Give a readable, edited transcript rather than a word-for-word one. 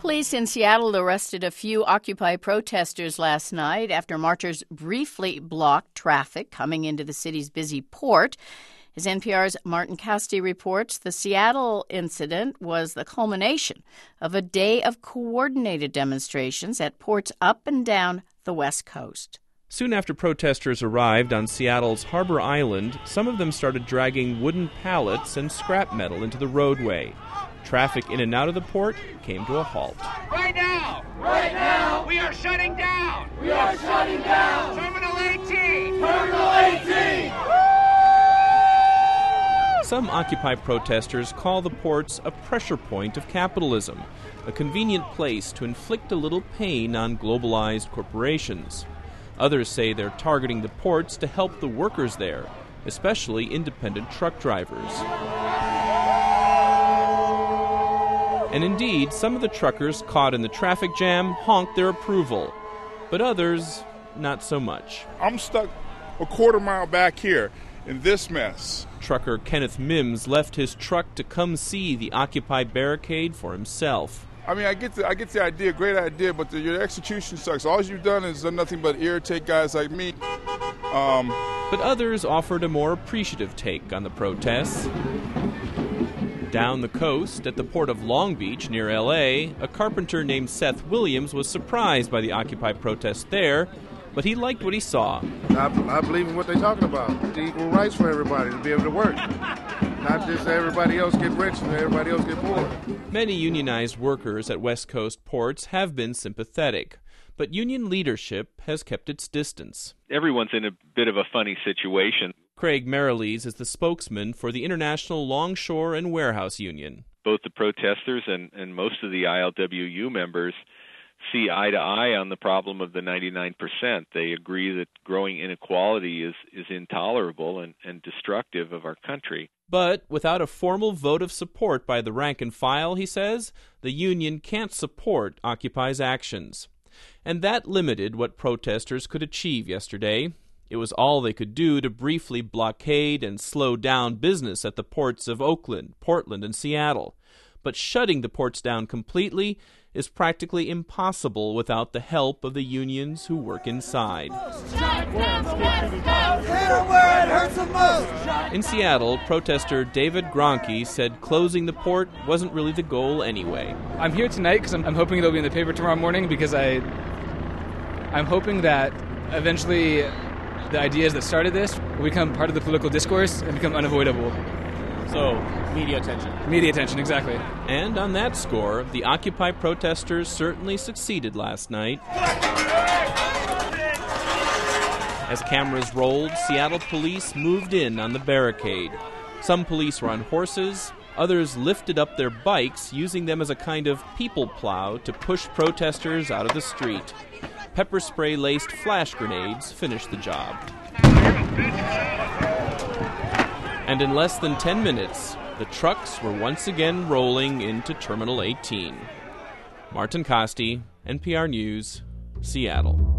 Police in Seattle arrested a few Occupy protesters last night after marchers briefly blocked traffic coming into the city's busy port. As NPR's Martin Kaste reports, the Seattle incident was the culmination of a day of coordinated demonstrations at ports up and down the West Coast. Soon after protesters arrived on Seattle's Harbor Island, some of them started dragging wooden pallets and scrap metal into the roadway. Traffic in and out of the port came to a halt. Right now, we are shutting down. Terminal 18. Some Occupy protesters call the ports a pressure point of capitalism, a convenient place to inflict a little pain on globalized corporations. Others say they're targeting the ports to help the workers there, especially independent truck drivers. And indeed, some of the truckers caught in the traffic jam honked their approval, but others, not so much. I'm stuck a quarter mile back here in this mess. Trucker Kenneth Mims left his truck to come see the Occupy barricade for himself. I mean, I get the idea, great idea, but your execution sucks. All you've done is done nothing but irritate guys like me. But others offered a more appreciative take on the protests. Down the coast, at the port of Long Beach near L.A., a carpenter named Seth Williams was surprised by the Occupy protests there, but he liked what he saw. I believe in what they're talking about. Equal rights for everybody to be able to work. Not just everybody else get rich and everybody else get poor. Many unionized workers at West Coast ports have been sympathetic, but union leadership has kept its distance. Everyone's in a bit of a funny situation. Craig Mariles is the spokesman for the International Longshore and Warehouse Union. Both the protesters and most of the ILWU members see eye to eye on the problem of the 99%. They agree that growing inequality is intolerable and destructive of our country. But without a formal vote of support by the rank and file, he says, the union can't support Occupy's actions. And that limited what protesters could achieve yesterday. It was all they could do to briefly blockade and slow down business at the ports of Oakland, Portland, and Seattle. But shutting the ports down completely is practically impossible without the help of the unions who work inside. In Seattle, protester David Gronke said closing the port wasn't really the goal anyway. I'm here tonight because I'm hoping it'll be in the paper tomorrow morning because I'm hoping that eventually the ideas that started this will become part of the political discourse and become unavoidable. So, media attention. Media attention, exactly. And on that score, the Occupy protesters certainly succeeded last night. As cameras rolled, Seattle police moved in on the barricade. Some police were on horses, others lifted up their bikes, using them as a kind of people plow to push protesters out of the street. Pepper spray-laced flash grenades finished the job. And in less than 10 minutes, the trucks were once again rolling into Terminal 18. Martin Kaste, NPR News, Seattle.